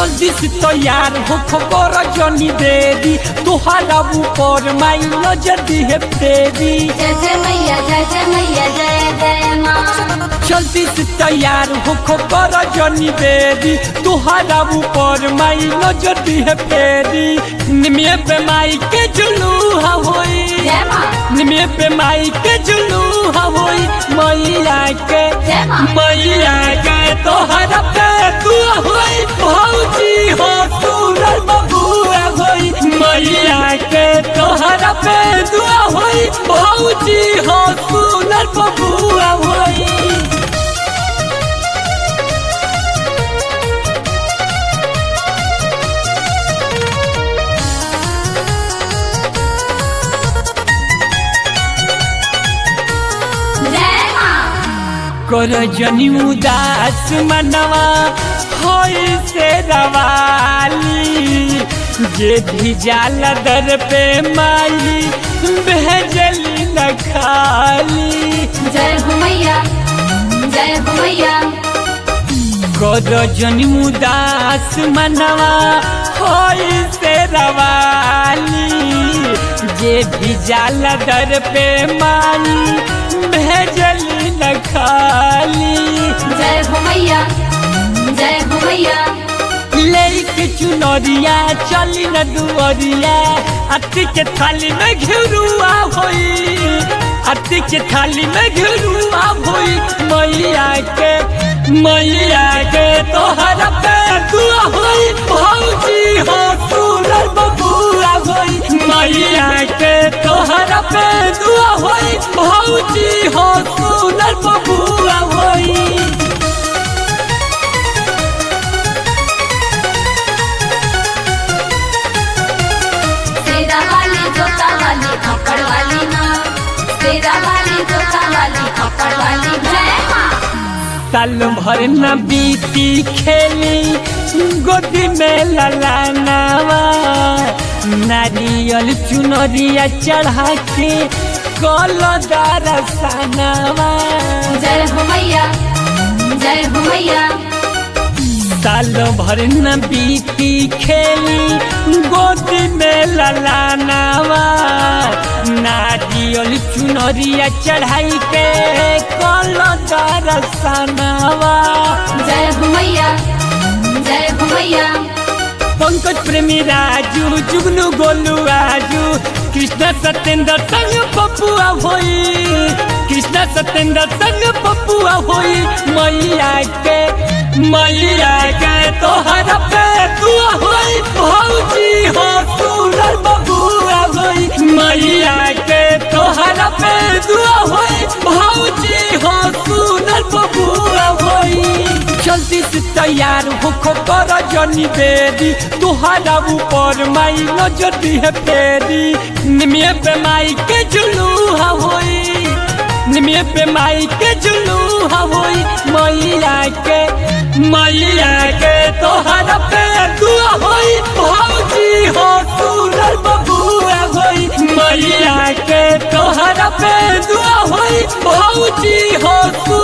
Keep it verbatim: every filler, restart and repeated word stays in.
जल्दी से तैयार हो खबर जनी देरी तुहारा ऊपर माई नजर दी है फेरी। जय जय मैया जय जय मैया जय जय माँ। जल्दी से तैयार हो खबर जनी देरी तुहारा ऊपर माई नजर दी है फेरी। निमिया पे माई के जुलूहा होई जय माँ। निमिया पे माई के जुलूहा होई मैया के मैया के तोहरा पे दुआ होई भौजी हो सुनर बबुआ होई मैया के तोहरा पे दुआ होई भौजी हो सुनर बबुआ होई। कर जनी उदास मनवा होई से रवाली जे भी जाला दर पे माई भेजली न खाली। जय हो मैया जय हो मैया। कर जनी उदास मनवा होई से रवाली जे भी जाला दर पे माई भेजली न खाली। जय हो मैया जय हो मैया। लेके चुनरिया चली न दुअरिया अति के थाली में घेरुआ होई अति के थाली में घेरुआ होई मैया के मैया के तोहरा पे दुआ होई भौजी हो सुनर बबुआ होई मैया के तोहरा पे दुआ होई भौजी हो सुनर बबुआ होई। तेरा वाली जोता वाली खपड़ वाली माँ। तेरा वाली जोता वाली खपड़ वाली जय माँ। साल भर न बीती खेली गोदी में ललानावा नारियल चुनरिया चढ़ा के कलदार सनावा। जय हो मैया जय हो मैया। साल भर न बीती खेली गोदी में ललानावा नारियल चुनरिया चढ़ाई के कलदार सनावा। जय हो मैया जय हो मैया। पंकज प्रेमी राजू जुगनू गोलू आजू कृष्ण सत्येंद्र संग पपुआ होई कृष्ण सत्येंद्र संग पपुआ होई मैया के मैया के तोहरा पे दुआ होई भौजी हो सुनर बबुआ होई मैया के तोहरा पे दुआ होई भौजी हो सुनर बबुआ होई। जल्दी से तैयार हो कर जनी बेरी तुहारा ऊपर माई नजर दी है फेरी। निमिया पे माई के जुलूहा होई निमिया पे माई के जुलूहा होई मैया के मैया के तोहरा पे दुआ होई भौजी हो सुनर बबुआ होई मैया के तोहरा पे दुआ होई भौजी हो।